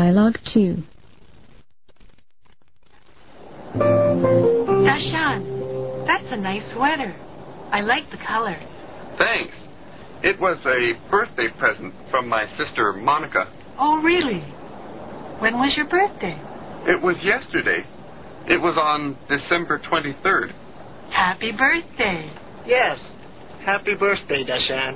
Dialogue 2. Dashan, that's a nice sweater. I like the color. Thanks. It was a birthday present from my sister, Monica. Oh, really? When was your birthday? It was yesterday. It was on December 23rd. Happy birthday. Yes. Happy birthday, Dashan.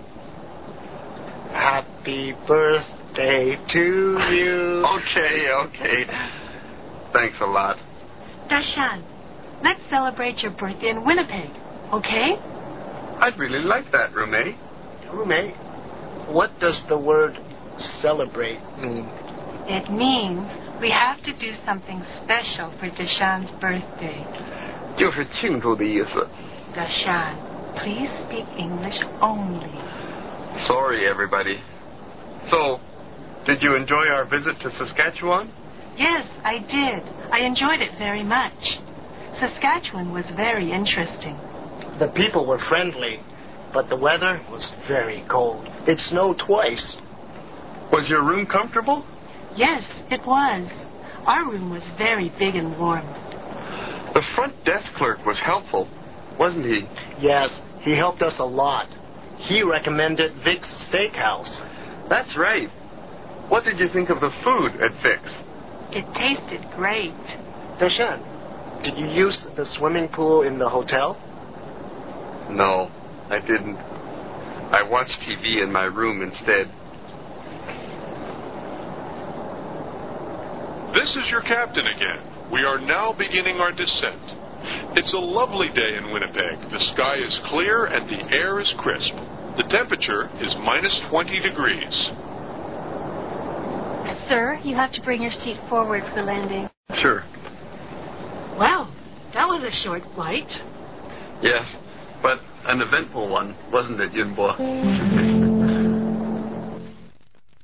Happy birthday to you. Okay. Thanks a lot. Dashan, let's celebrate your birthday in Winnipeg, okay? I'd really like that, Rume. Rume, what does the word celebrate mean? It means we have to do something special for Dashan's birthday. 就是庆祝的意思。 Dashan, please speak English only. Sorry, everybody. So, did you enjoy our visit to Saskatchewan? Yes, I did. I enjoyed it very much. Saskatchewan was very interesting. The people were friendly, but the weather was very cold. It snowed twice. Was your room comfortable? Yes, it was. Our room was very big and warm. The front desk clerk was helpful, wasn't he? Yes, he helped us a lot. He recommended Vic's Steakhouse. That's right. What did you think of the food at Vic's? It tasted great. Dashan, did you use the swimming pool in the hotel? No, I didn't. I watched TV in my room instead. This is your captain again. We are now beginning our descent. It's a lovely day in Winnipeg. The sky is clear and the air is crisp. The temperature is minus 20 degrees. Sir, you have to bring your seat forward for the landing. Sure. Well, that was a short flight. Yes, but an eventful one, wasn't it, Yunbo?